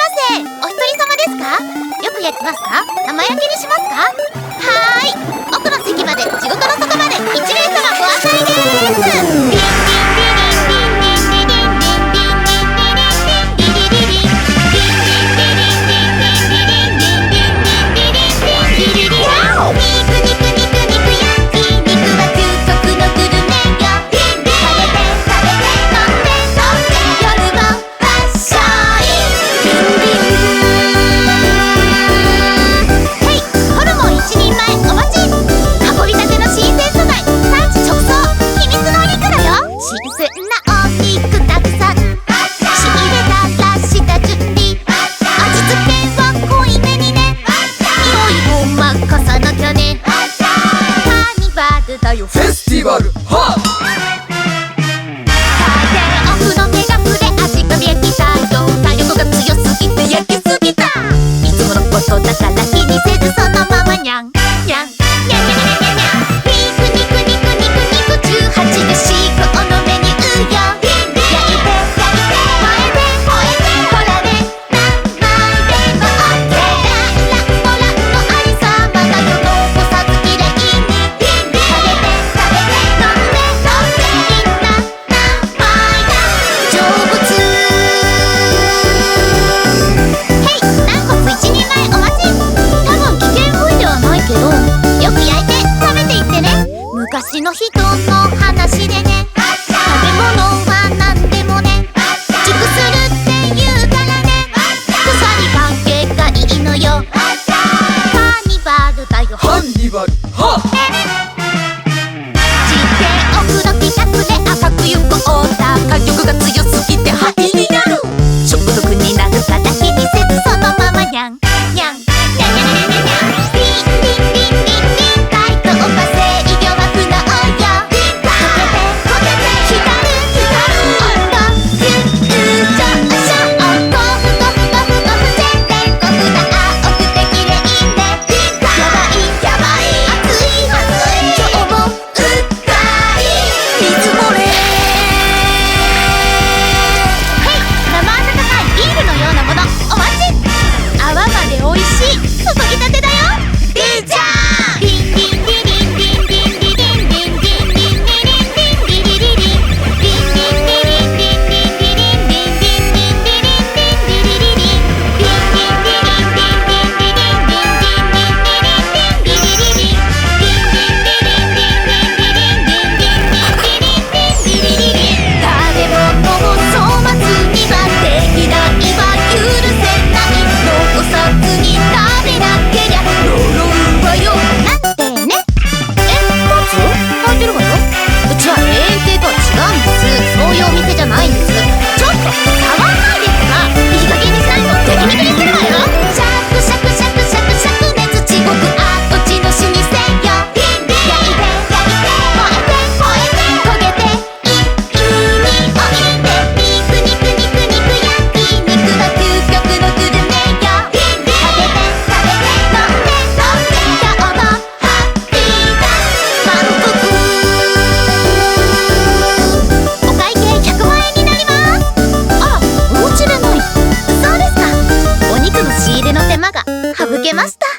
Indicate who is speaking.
Speaker 1: せ。お一人様ですか？よく焼きますか？生焼けにしますか？はーい。奥の席まで、地獄の底まで、一名様ご案内です。
Speaker 2: フェスティバルはっ
Speaker 1: 風の手が触れ足が見えきたよ。体力が強すぎて焼きすぎた。いつものことだから気にせずそのままにゃんにゃんにゃんにゃんにゃんにゃんにゃん。肉肉肉肉肉18でシークおのメニューよ。焼いて焼いて燃えて燃えてほらね何枚でもオッケー。ランランモランのありさまだよ残さずきれいに昔の人の話でね、食べ物は何でもね、熟するって言うからね、腐り関係がいいのよ。カーニバルだよ。
Speaker 2: ハンニバルはっ
Speaker 1: 地底奥の企画で赤く行こう。火力が強すぎて灰になる。食毒になるから気にせずそのままにゃんにゃんにゃんにゃんにゃんにゃんにゃん。リンリンリンリンリンタイトおかせいぎょは不能よ。省けました。